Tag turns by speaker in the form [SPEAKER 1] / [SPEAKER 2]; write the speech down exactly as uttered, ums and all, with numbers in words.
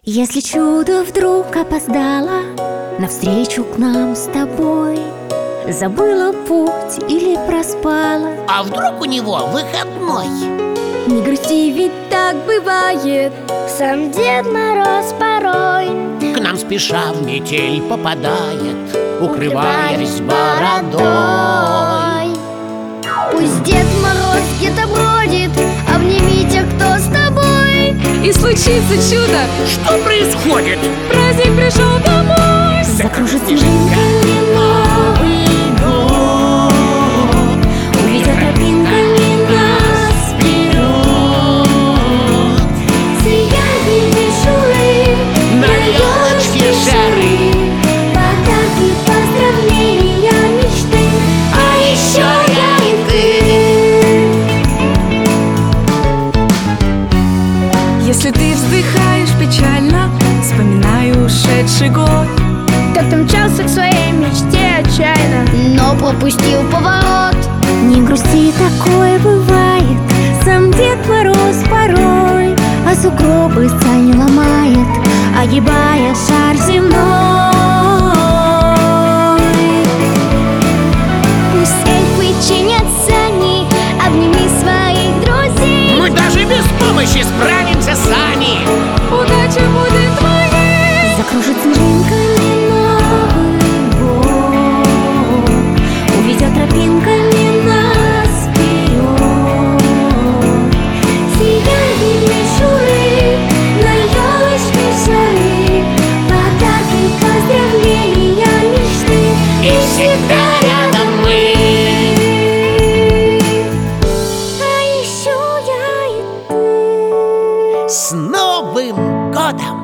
[SPEAKER 1] Если чудо вдруг опоздало навстречу к нам с тобой, забыла путь или проспала,
[SPEAKER 2] а вдруг у него выходной?
[SPEAKER 1] Не грусти, ведь так бывает, сам Дед Мороз порой
[SPEAKER 2] К нам спеша в метель попадает, укрываясь бородой.
[SPEAKER 1] Пусть Дед Мороз где-то бродит, обнимите, кто с тобой,
[SPEAKER 3] и случится чудо.
[SPEAKER 2] Что происходит?
[SPEAKER 3] Праздник пришел домой.
[SPEAKER 1] Закружит снежинками Новый год, увидят тропинками нас вперед. Сияние мишуры,
[SPEAKER 2] На елочке шары,
[SPEAKER 1] подарки, поздравления, мечты,
[SPEAKER 2] а еще я и ты.
[SPEAKER 3] Если ты вздыхаешь печально, вспоминаю ушедший год,
[SPEAKER 4] как ты мчался к своей мечте отчаянно,
[SPEAKER 1] но пропустил поворот. Не грусти, такое бывает, сам Дед Мороз порой, а сугробы сани ломает, огибая шар земной. Пусть эльфы чинят сани, обними своих друзей.
[SPEAKER 2] Мы даже без помощи справимся сами.
[SPEAKER 3] удача будет твоей.
[SPEAKER 1] Закружит снежинками Новый год, увидят тропинками нас вперед. Сияние мишуры, на елочке шары, подарки, поздравления, мечты,
[SPEAKER 2] И всегда рядом мы.
[SPEAKER 1] а еще я и ты.
[SPEAKER 2] С Новым годом!